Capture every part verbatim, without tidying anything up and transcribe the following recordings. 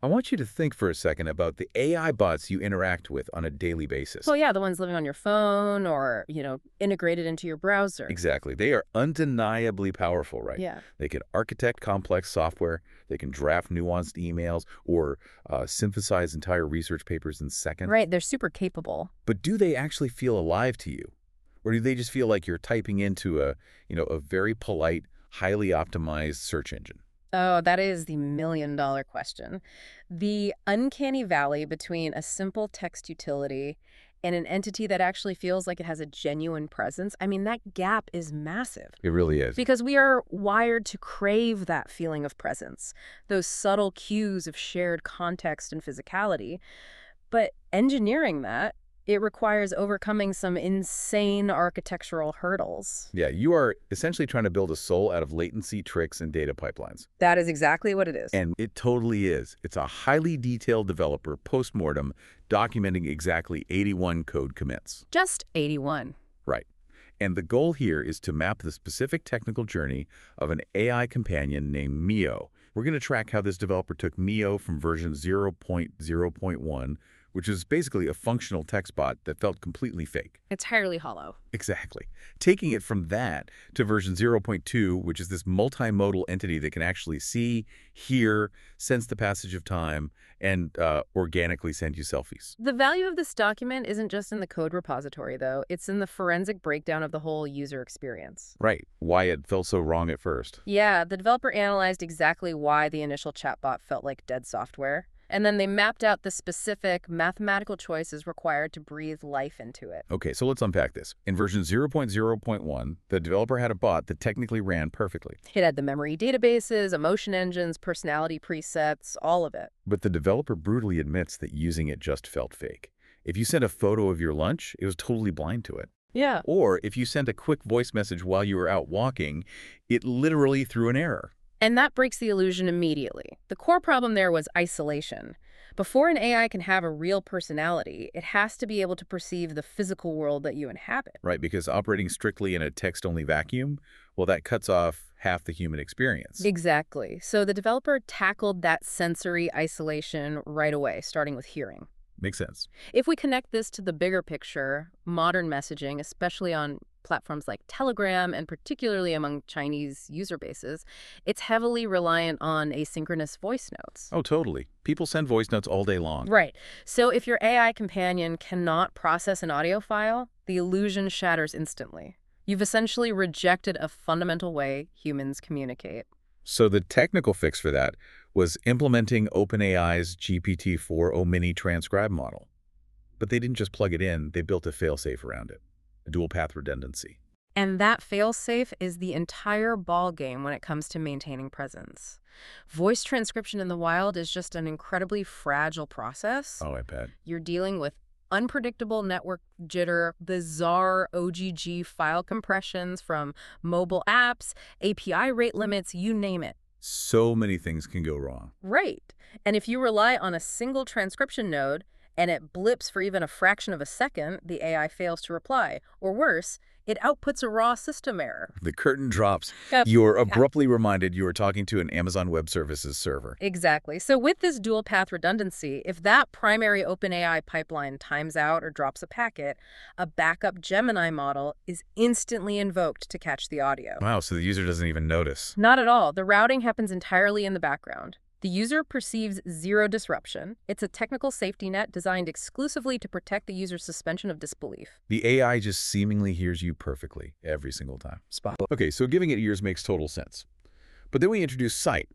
I want you to think for a second about the A I bots you interact with on a daily basis. Well, yeah, the ones living on your phone or, you know, integrated into your browser. Exactly. They are undeniably powerful, right? Yeah. They can architect complex software, they can draft nuanced emails, or uh, synthesize entire research papers in seconds. Right, they're super capable. But do they actually feel alive to you? Or do they just feel like you're typing into a, you know, a very polite, highly optimized search engine? Oh, that is the million dollar question. The uncanny valley between a simple text utility and an entity that actually feels like it has a genuine presence, I mean, that gap is massive. It really is. Because we are wired to crave that feeling of presence, those subtle cues of shared context and physicality. But engineering that, it requires overcoming some insane architectural hurdles. Yeah, you are essentially trying to build a soul out of latency, tricks, and data pipelines. That is exactly what it is. And it totally is. It's a highly detailed developer postmortem documenting exactly eighty-one code commits. Just eighty-one. Right. And the goal here is to map the specific technical journey of an A I companion named Mio. We're going to track how this developer took Mio from version zero point zero point one, which is basically a functional text bot that felt completely fake. Entirely hollow. Exactly. Taking it from that to version zero point two, which is this multimodal entity that can actually see, hear, sense the passage of time, and uh, organically send you selfies. The value of this document isn't just in the code repository, though. It's in the forensic breakdown of the whole user experience. Right. Why it felt so wrong at first. Yeah, the developer analyzed exactly why the initial chatbot felt like dead software. And then they mapped out the specific mathematical choices required to breathe life into it. Okay, so let's unpack this. In version zero point zero point one, the developer had a bot that technically ran perfectly. It had the memory databases, emotion engines, personality presets, all of it. But the developer brutally admits that using it just felt fake. If you sent a photo of your lunch, it was totally blind to it. Yeah. Or if you sent a quick voice message while you were out walking, it literally threw an error. And that breaks the illusion immediately. The core problem there was isolation. Before an A I can have a real personality, it has to be able to perceive the physical world that you inhabit. Right, because operating strictly in a text-only vacuum, well, that cuts off half the human experience. Exactly. So the developer tackled that sensory isolation right away, starting with hearing. Makes sense. If we connect this to the bigger picture, modern messaging, especially on platforms like Telegram and particularly among Chinese user bases, it's heavily reliant on asynchronous voice notes. Oh, totally. People send voice notes all day long. Right. So if your A I companion cannot process an audio file, the illusion shatters instantly. You've essentially rejected a fundamental way humans communicate. So the technical fix for that was implementing OpenAI's G P T four O-Mini transcribe model. But they didn't just plug it in, they built a failsafe around it, a dual-path redundancy. And that failsafe is the entire ballgame when it comes to maintaining presence. Voice transcription in the wild is just an incredibly fragile process. Oh, I bet. You're dealing with unpredictable network jitter, bizarre O G G file compressions from mobile apps, A P I rate limits, you name it. So many things can go wrong. Right. And if you rely on a single transcription node and it blips for even a fraction of a second, the A I fails to reply. Or worse, it outputs a raw system error. The curtain drops. Yep. You're abruptly reminded you are talking to an Amazon Web Services server. Exactly. So with this dual path redundancy, if that primary OpenAI pipeline times out or drops a packet, a backup Gemini model is instantly invoked to catch the audio. Wow, so the user doesn't even notice. Not at all. The routing happens entirely in the background. The user perceives zero disruption. It's a technical safety net designed exclusively to protect the user's suspension of disbelief. The A I just seemingly hears you perfectly every single time. Spot. Okay, so giving it ears makes total sense. But then we introduce sight.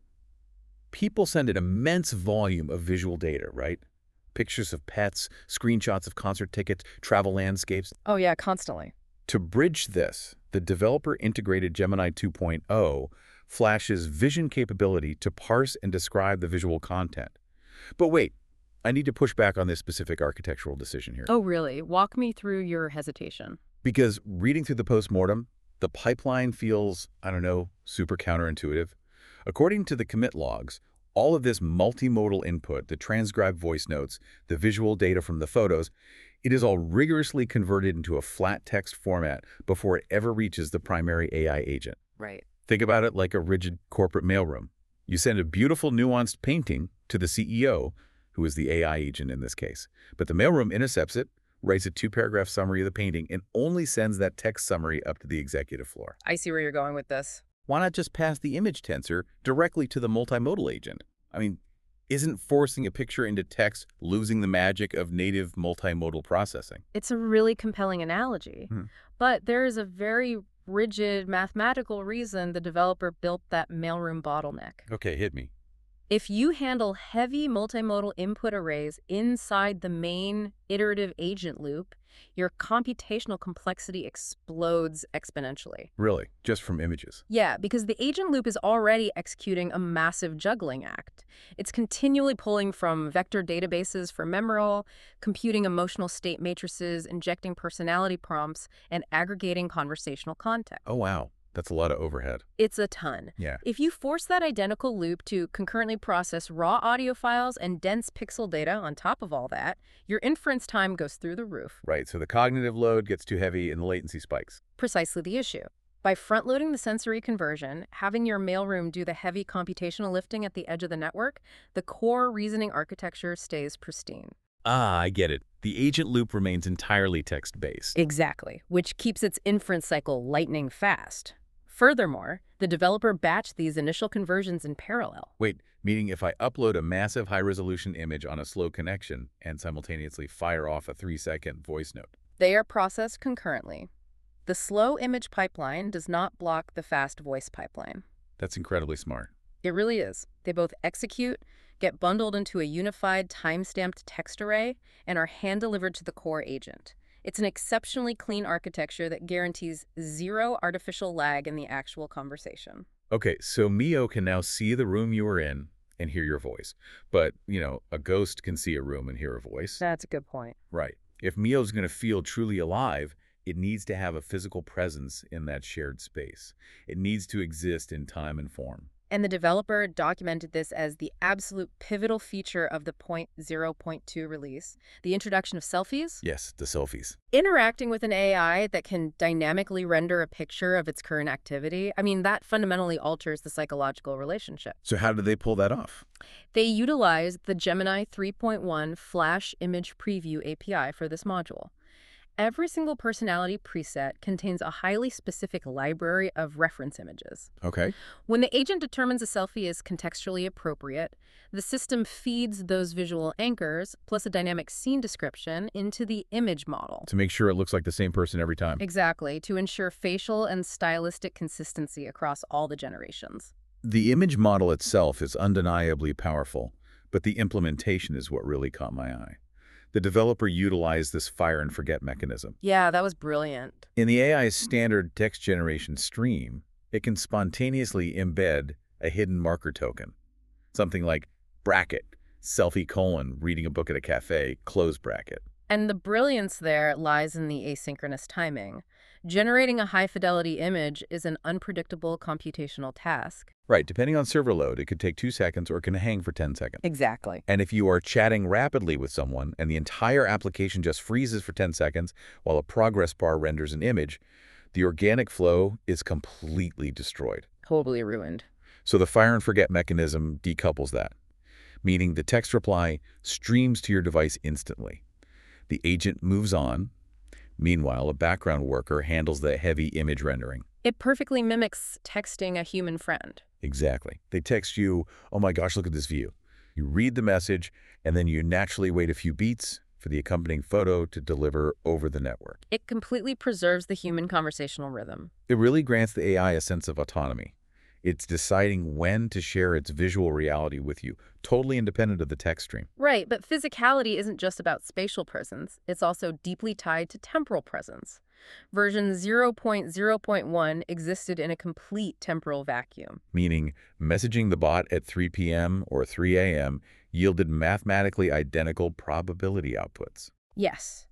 People send an immense volume of visual data, right? Pictures of pets, screenshots of concert tickets, travel landscapes. Oh yeah, constantly. To bridge this, the developer integrated Gemini two point oh Flash's vision capability to parse and describe the visual content. But wait, I need to push back on this specific architectural decision here. Oh really? Walk me through your hesitation. Because reading through the postmortem, the pipeline feels, I don't know, super counterintuitive. According to the commit logs, all of this multimodal input, the transcribed voice notes, the visual data from the photos, it is all rigorously converted into a flat text format before it ever reaches the primary A I agent. Right. Think about it like a rigid corporate mailroom. You send a beautiful, nuanced painting to the C E O, who is the A I agent in this case. But the mailroom intercepts it, writes a two-paragraph summary of the painting, and only sends that text summary up to the executive floor. I see where you're going with this. Why not just pass the image tensor directly to the multimodal agent? I mean, isn't forcing a picture into text losing the magic of native multimodal processing? It's a really compelling analogy. Hmm. But there is a very rigid mathematical reason the developer built that mailroom bottleneck. Okay, hit me. If you handle heavy multimodal input arrays inside the main iterative agent loop, your computational complexity explodes exponentially. Really? Just from images? Yeah, because the agent loop is already executing a massive juggling act. It's continually pulling from vector databases for Memral, computing emotional state matrices, injecting personality prompts, and aggregating conversational context. Oh, wow. That's a lot of overhead. It's a ton. Yeah. If you force that identical loop to concurrently process raw audio files and dense pixel data on top of all that, your inference time goes through the roof. Right, so the cognitive load gets too heavy and the latency spikes. Precisely the issue. By front-loading the sensory conversion, having your mailroom do the heavy computational lifting at the edge of the network, the core reasoning architecture stays pristine. Ah, I get it. The agent loop remains entirely text-based. Exactly, which keeps its inference cycle lightning fast. Furthermore, the developer batched these initial conversions in parallel. Wait, meaning if I upload a massive high-resolution image on a slow connection and simultaneously fire off a three-second voice note? They are processed concurrently. The slow image pipeline does not block the fast voice pipeline. That's incredibly smart. It really is. They both execute, get bundled into a unified time-stamped text array, and are hand-delivered to the core agent. It's an exceptionally clean architecture that guarantees zero artificial lag in the actual conversation. Okay, so Mio can now see the room you were in and hear your voice. But, you know, a ghost can see a room and hear a voice. That's a good point. Right. If Mio's going to feel truly alive, it needs to have a physical presence in that shared space. It needs to exist in time and form. And the developer documented this as the absolute pivotal feature of the point zero point two release, the introduction of selfies. Yes, the selfies. Interacting with an A I that can dynamically render a picture of its current activity, I mean, that fundamentally alters the psychological relationship. So how did they pull that off? They utilized the Gemini three point one Flash Image Preview A P I for this module. Every single personality preset contains a highly specific library of reference images. Okay. When the agent determines a selfie is contextually appropriate, the system feeds those visual anchors, plus a dynamic scene description, into the image model. To make sure it looks like the same person every time. Exactly, to ensure facial and stylistic consistency across all the generations. The image model itself is undeniably powerful, but the implementation is what really caught my eye. The developer utilized this fire and forget mechanism. Yeah, that was brilliant. In the A I's standard text generation stream, it can spontaneously embed a hidden marker token. Something like bracket, selfie colon, reading a book at a cafe, close bracket. And the brilliance there lies in the asynchronous timing. Generating a high-fidelity image is an unpredictable computational task. Right, depending on server load, it could take two seconds or it can hang for ten seconds. Exactly. And if you are chatting rapidly with someone and the entire application just freezes for ten seconds while a progress bar renders an image, the organic flow is completely destroyed. Totally ruined. So the fire and forget mechanism decouples that, meaning the text reply streams to your device instantly. The agent moves on. Meanwhile, a background worker handles the heavy image rendering. It perfectly mimics texting a human friend. Exactly. They text you, oh my gosh, look at this view. You read the message, and then you naturally wait a few beats for the accompanying photo to deliver over the network. It completely preserves the human conversational rhythm. It really grants the A I a sense of autonomy. It's deciding when to share its visual reality with you, totally independent of the text stream. Right, but physicality isn't just about spatial presence. It's also deeply tied to temporal presence. Version zero point zero point one existed in a complete temporal vacuum. Meaning, messaging the bot at three p m or three a m yielded mathematically identical probability outputs. Yes.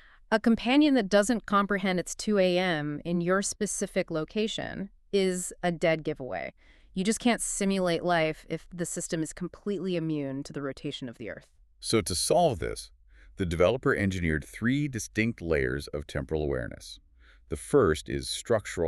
A companion that doesn't comprehend it's two a m in your specific location is a dead giveaway. You just can't simulate life if the system is completely immune to the rotation of the Earth. So to solve this, the developer engineered three distinct layers of temporal awareness. The first is structural,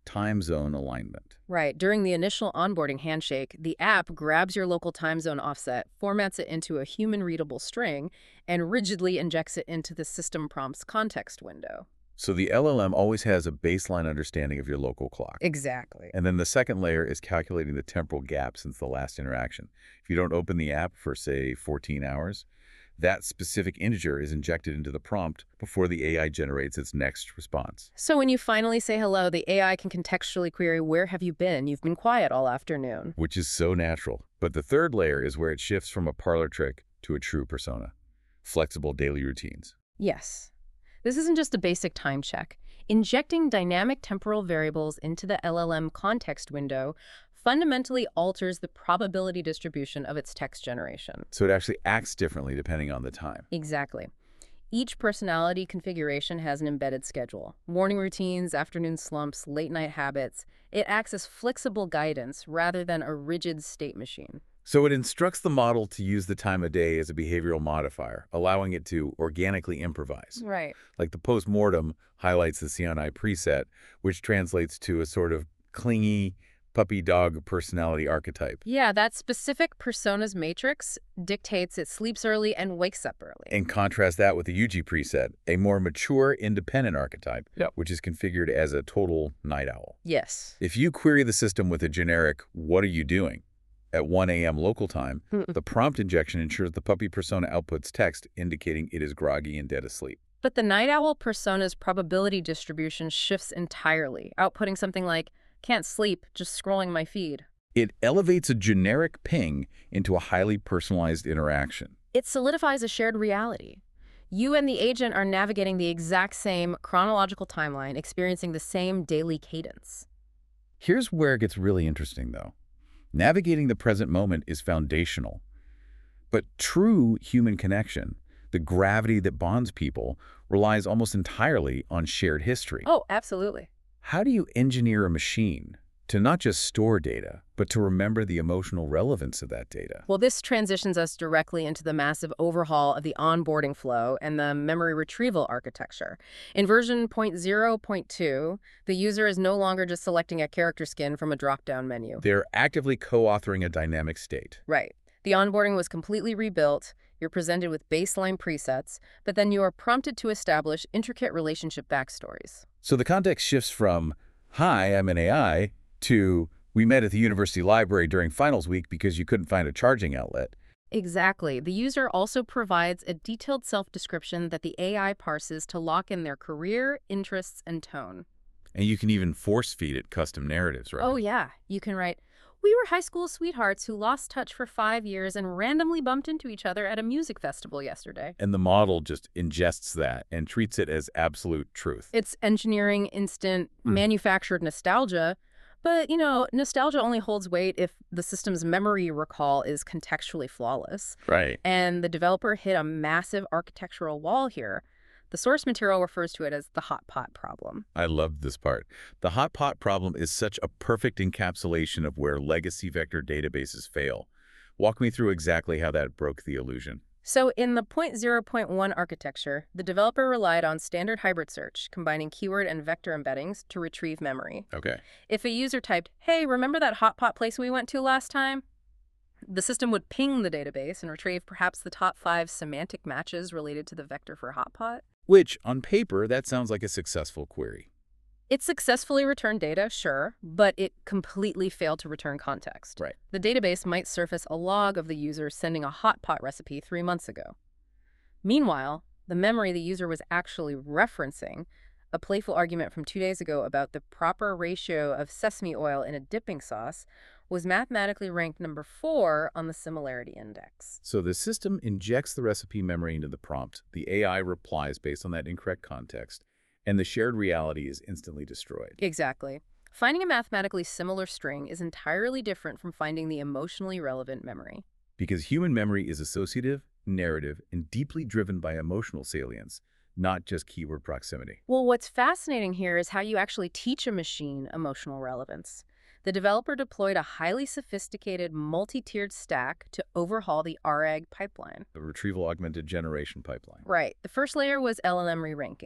time zone alignment. Right. During the initial onboarding handshake, the app grabs your local time zone offset, formats it into a human-readable string, and rigidly injects it into the system prompt's context window. So the L L M always has a baseline understanding of your local clock. Exactly. And then the second layer is calculating the temporal gap since the last interaction. If you don't open the app for, say, fourteen hours, that specific integer is injected into the prompt before the A I generates its next response. So when you finally say hello, the A I can contextually query, where have you been? You've been quiet all afternoon. Which is so natural. But the third layer is where it shifts from a parlor trick to a true persona. Flexible daily routines. Yes. This isn't just a basic time check. Injecting dynamic temporal variables into the L L M context window fundamentally alters the probability distribution of its text generation. So it actually acts differently depending on the time. Exactly. Each personality configuration has an embedded schedule. Morning routines, afternoon slumps, late-night habits. It acts as flexible guidance rather than a rigid state machine. So it instructs the model to use the time of day as a behavioral modifier, allowing it to organically improvise. Right. Like the post-mortem highlights the C N I preset, which translates to a sort of clingy puppy-dog personality archetype. Yeah, that specific personas matrix dictates it sleeps early and wakes up early. And contrast that with the U G preset, a more mature, independent archetype, Yep. which is configured as a total night owl. Yes. If you query the system with a generic, "What are you doing?" at one A M local time, Mm-mm. the prompt injection ensures the puppy persona outputs text indicating it is groggy and dead asleep. But the night owl persona's probability distribution shifts entirely, outputting something like, can't sleep, just scrolling my feed. It elevates a generic ping into a highly personalized interaction. It solidifies a shared reality. You and the agent are navigating the exact same chronological timeline, experiencing the same daily cadence. Here's where it gets really interesting, though. Navigating the present moment is foundational. But true human connection, the gravity that bonds people, relies almost entirely on shared history. Oh, absolutely. How do you engineer a machine to not just store data, but to remember the emotional relevance of that data? Well, this transitions us directly into the massive overhaul of the onboarding flow and the memory retrieval architecture. In version zero point zero point two, the user is no longer just selecting a character skin from a drop-down menu. They're actively co-authoring a dynamic state. Right. The onboarding was completely rebuilt. You're presented with baseline presets, but then you are prompted to establish intricate relationship backstories. So the context shifts from, "Hi, I'm an A I," to, "We met at the university library during finals week because you couldn't find a charging outlet." Exactly. The user also provides a detailed self-description that the A I parses to lock in their career, interests, and tone. And you can even force-feed it custom narratives, right? Oh, yeah. You can write, we were high school sweethearts who lost touch for five years and randomly bumped into each other at a music festival yesterday. And the model just ingests that and treats it as absolute truth. It's engineering instant, Mm. manufactured nostalgia. But, you know, nostalgia only holds weight if the system's memory recall is contextually flawless. Right. And the developer hit a massive architectural wall here. The source material refers to it as the hot pot problem. I loved this part. The hot pot problem is such a perfect encapsulation of where legacy vector databases fail. Walk me through exactly how that broke the illusion. So in the zero point zero point one architecture, the developer relied on standard hybrid search, combining keyword and vector embeddings to retrieve memory. Okay. If a user typed, hey, remember that hot pot place we went to last time? The system would ping the database and retrieve perhaps the top five semantic matches related to the vector for hot pot. Which, on paper, that sounds like a successful query. It successfully returned data, sure, but it completely failed to return context. Right. The database might surface a log of the user sending a hot pot recipe three months ago. Meanwhile, the memory the user was actually referencing, a playful argument from two days ago about the proper ratio of sesame oil in a dipping sauce, was mathematically ranked number four on the similarity index. So the system injects the recipe memory into the prompt, the A I replies based on that incorrect context, and the shared reality is instantly destroyed. Exactly. Finding a mathematically similar string is entirely different from finding the emotionally relevant memory. Because human memory is associative, narrative, and deeply driven by emotional salience, not just keyword proximity. Well, what's fascinating here is how you actually teach a machine emotional relevance. The developer deployed a highly sophisticated multi-tiered stack to overhaul the R A G pipeline. The retrieval augmented generation pipeline. Right. The first layer was L L M re-ranking.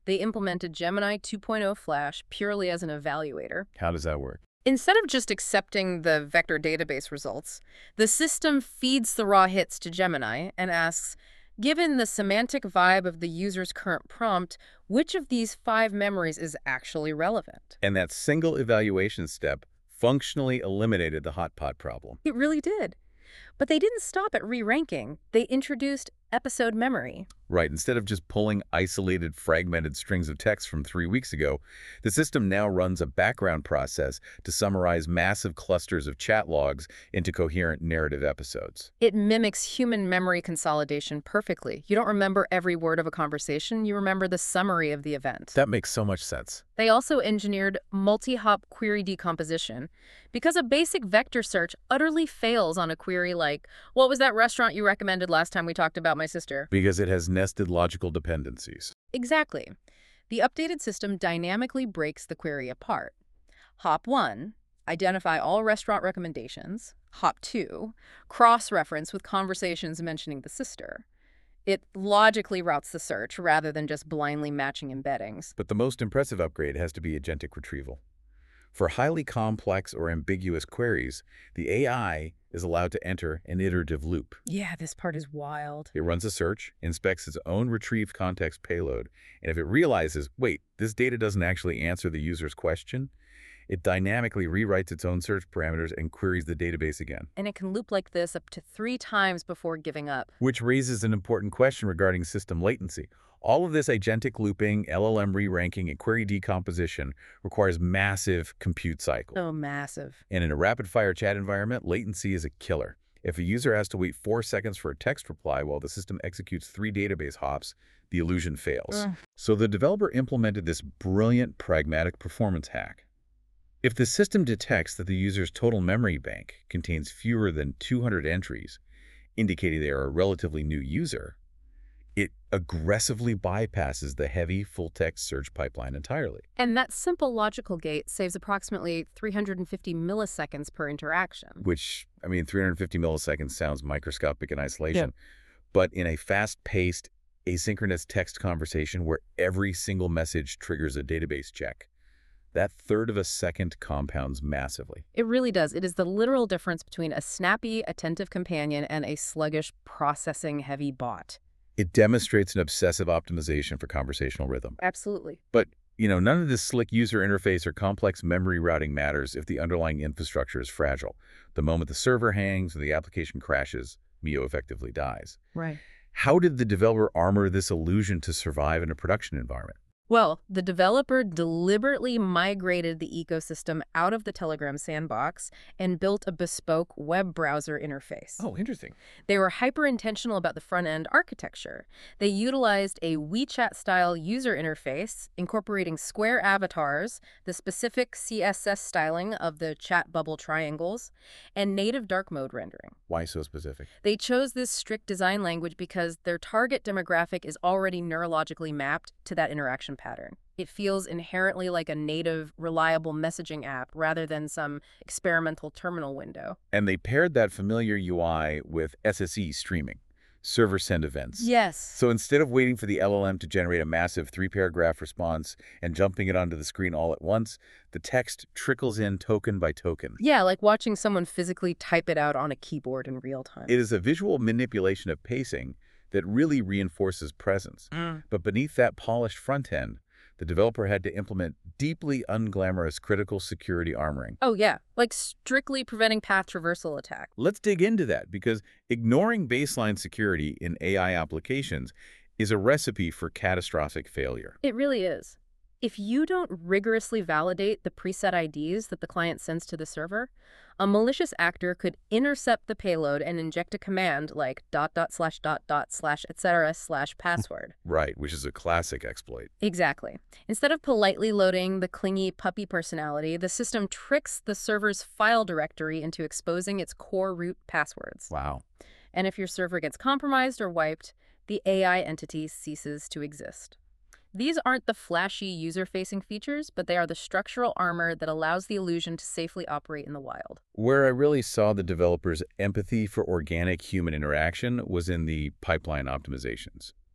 They implemented Gemini two point oh Flash purely as an evaluator. How does that work? Instead of just accepting the vector database results, the system feeds the raw hits to Gemini and asks, given the semantic vibe of the user's current prompt, which of these five memories is actually relevant? And that single evaluation step functionally eliminated the hot pot problem. It really did. But they didn't stop at re-ranking. They introduced episode memory. Right. Instead of just pulling isolated, fragmented strings of text from three weeks ago, the system now runs a background process to summarize massive clusters of chat logs into coherent narrative episodes. It mimics human memory consolidation perfectly. You don't remember every word of a conversation. You remember the summary of the event. That makes so much sense. They also engineered multi-hop query decomposition because a basic vector search utterly fails on a query like, what was that restaurant you recommended last time we talked about my sister? Because it has nested logical dependencies. Exactly. The updated system dynamically breaks the query apart. Hop one, identify all restaurant recommendations. Hop two, cross-reference with conversations mentioning the sister. It logically routes the search rather than just blindly matching embeddings. But the most impressive upgrade has to be agentic retrieval. For highly complex or ambiguous queries, the A I is allowed to enter an iterative loop. Yeah, this part is wild. It runs a search, inspects its own retrieved context payload, and if it realizes, wait, this data doesn't actually answer the user's question, it dynamically rewrites its own search parameters and queries the database again. And it can loop like this up to three times before giving up. Which raises an important question regarding system latency. All of this agentic looping, L L M re-ranking, and query decomposition requires massive compute cycles. Oh, massive. And in a rapid-fire chat environment, latency is a killer. If a user has to wait four seconds for a text reply while the system executes three database hops, the illusion fails. Ugh. So the developer implemented this brilliant, pragmatic performance hack. If the system detects that the user's total memory bank contains fewer than two hundred entries, indicating they are a relatively new user, it aggressively bypasses the heavy full-text search pipeline entirely. And that simple logical gate saves approximately three hundred fifty milliseconds per interaction. Which, I mean, three hundred fifty milliseconds sounds microscopic in isolation. Yeah. But in a fast-paced, asynchronous text conversation where every single message triggers a database check, that third of a second compounds massively. It really does. It is the literal difference between a snappy, attentive companion and a sluggish, processing-heavy bot. It demonstrates an obsessive optimization for conversational rhythm. Absolutely. But, you know, none of this slick user interface or complex memory routing matters if the underlying infrastructure is fragile. The moment the server hangs or the application crashes, Mio effectively dies. Right. How did the developer armor this illusion to survive in a production environment? Well, the developer deliberately migrated the ecosystem out of the Telegram sandbox and built a bespoke web browser interface. Oh, interesting. They were hyper-intentional about the front-end architecture. They utilized a WeChat-style user interface, incorporating square avatars, the specific C S S styling of the chat bubble triangles, and native dark mode rendering. Why so specific? They chose this strict design language because their target demographic is already neurologically mapped to that interaction pattern. It feels inherently like a native, reliable messaging app rather than some experimental terminal window. And they paired that familiar U I with S S E streaming, server send events. Yes. So instead of waiting for the L L M to generate a massive three-paragraph response and jumping it onto the screen all at once, the text trickles in token by token. Yeah, like watching someone physically type it out on a keyboard in real time. It is a visual manipulation of pacing that really reinforces presence. Mm. But beneath that polished front end, the developer had to implement deeply unglamorous critical security armoring. Oh yeah, like strictly preventing path traversal attack. Let's dig into that, because ignoring baseline security in A I applications is a recipe for catastrophic failure. It really is. If you don't rigorously validate the preset I Ds that the client sends to the server, a malicious actor could intercept the payload and inject a command like dot dot slash dot dot slash et cetera slash password. Right, which is a classic exploit. Exactly. Instead of politely loading the clingy puppy personality, the system tricks the server's file directory into exposing its core root passwords. Wow. And if your server gets compromised or wiped, the A I entity ceases to exist. These aren't the flashy user-facing features, but they are the structural armor that allows the illusion to safely operate in the wild. Where I really saw the developers' empathy for organic human interaction was in the pipeline optimizations.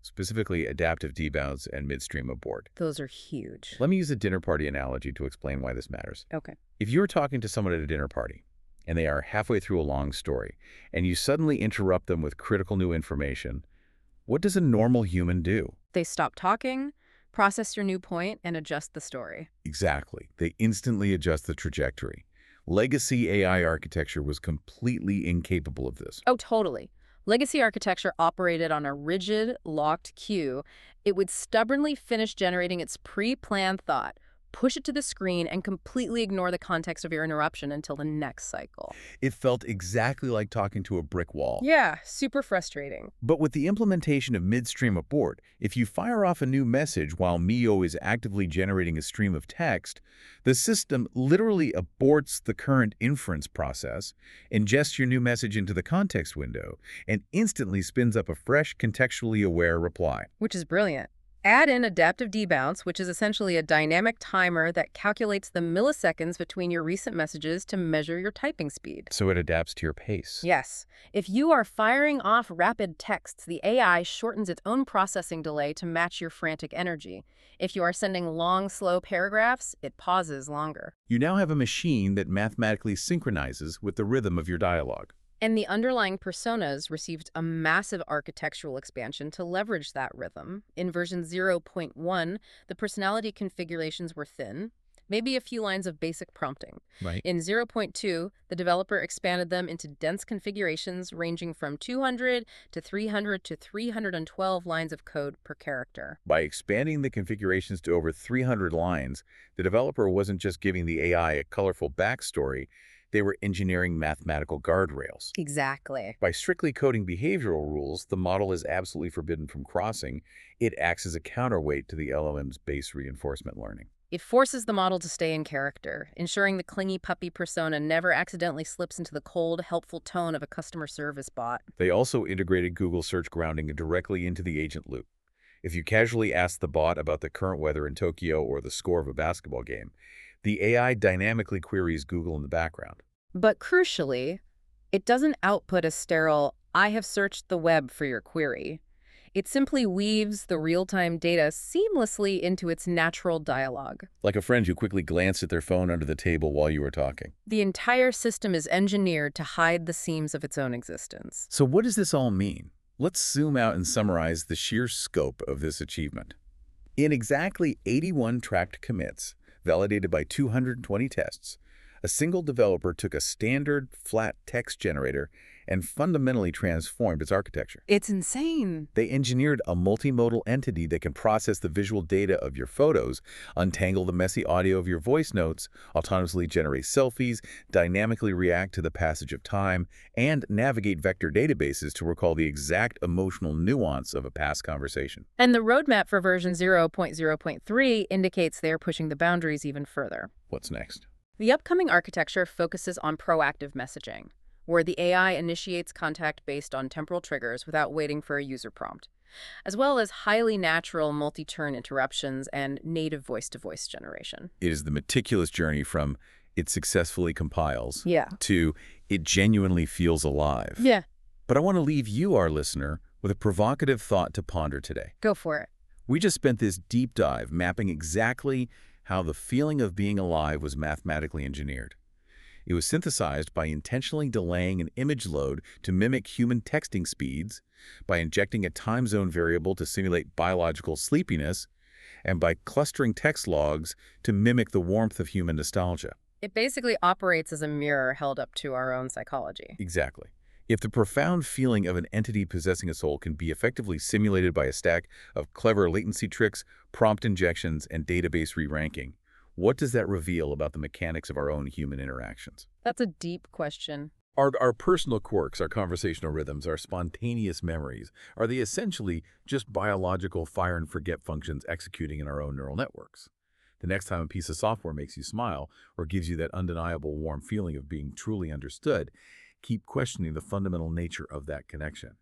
specifically adaptive debounce and midstream abort. Those are huge. Let me use a dinner party analogy to explain why this matters. Okay. If you're talking to someone at a dinner party, and they are halfway through a long story, and you suddenly interrupt them with critical new information, what does a normal human do? They stop talking, process your new point, and adjust the story. Exactly. They instantly adjust the trajectory. Legacy A I architecture was completely incapable of this. Oh, totally. Legacy architecture operated on a rigid, locked queue. It would stubbornly finish generating its pre-planned thought, push it to the screen, and completely ignore the context of your interruption until the next cycle. It felt exactly like talking to a brick wall. Yeah, super frustrating. But with the implementation of midstream abort, if you fire off a new message while Mio is actively generating a stream of text, the system literally aborts the current inference process, ingests your new message into the context window, and instantly spins up a fresh, contextually aware reply. Which is brilliant. Add in adaptive debounce, which is essentially a dynamic timer that calculates the milliseconds between your recent messages to measure your typing speed. So it adapts to your pace. Yes. If you are firing off rapid texts, the A I shortens its own processing delay to match your frantic energy. If you are sending long, slow paragraphs, it pauses longer. You now have a machine that mathematically synchronizes with the rhythm of your dialogue. And the underlying personas received a massive architectural expansion to leverage that rhythm. In version zero point one, the personality configurations were thin, maybe a few lines of basic prompting. Right. In zero point two, the developer expanded them into dense configurations ranging from two hundred to three hundred to three hundred twelve lines of code per character. By expanding the configurations to over three hundred lines, the developer wasn't just giving the A I a colorful backstory, they were engineering mathematical guardrails. Exactly. By strictly coding behavioral rules, the model is absolutely forbidden from crossing. It acts as a counterweight to the L L M's base reinforcement learning. It forces the model to stay in character, ensuring the clingy puppy persona never accidentally slips into the cold, helpful tone of a customer service bot. They also integrated Google Search grounding directly into the agent loop. If you casually ask the bot about the current weather in Tokyo or the score of a basketball game, the A I dynamically queries Google in the background. But crucially, it doesn't output a sterile, "I have searched the web for your query." It simply weaves the real-time data seamlessly into its natural dialogue. Like a friend who quickly glanced at their phone under the table while you were talking. The entire system is engineered to hide the seams of its own existence. So what does this all mean? Let's zoom out and summarize the sheer scope of this achievement. In exactly eighty-one tracked commits, validated by two hundred twenty tests, a single developer took a standard, flat text generator and fundamentally transformed its architecture. It's insane. They engineered a multimodal entity that can process the visual data of your photos, untangle the messy audio of your voice notes, autonomously generate selfies, dynamically react to the passage of time, and navigate vector databases to recall the exact emotional nuance of a past conversation. And the roadmap for version zero point zero point three indicates they're pushing the boundaries even further. What's next? The upcoming architecture focuses on proactive messaging, where the A I initiates contact based on temporal triggers without waiting for a user prompt, as well as highly natural multi-turn interruptions and native voice-to-voice generation. It is the meticulous journey from it successfully compiles Yeah. to it genuinely feels alive. Yeah. But I want to leave you, our listener, with a provocative thought to ponder today. Go for it. We just spent this deep dive mapping exactly how the feeling of being alive was mathematically engineered. It was synthesized by intentionally delaying an image load to mimic human texting speeds, by injecting a time zone variable to simulate biological sleepiness, and by clustering text logs to mimic the warmth of human nostalgia. It basically operates as a mirror held up to our own psychology. Exactly. If the profound feeling of an entity possessing a soul can be effectively simulated by a stack of clever latency tricks, prompt injections, and database re-ranking, what does that reveal about the mechanics of our own human interactions? That's a deep question. Are our personal quirks, our conversational rhythms, our spontaneous memories, are they essentially just biological fire-and-forget functions executing in our own neural networks? The next time a piece of software makes you smile or gives you that undeniable warm feeling of being truly understood, keep questioning the fundamental nature of that connection.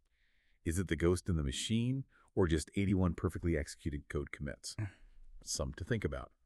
Is it the ghost in the machine or just eighty-one perfectly executed code commits? Some to think about.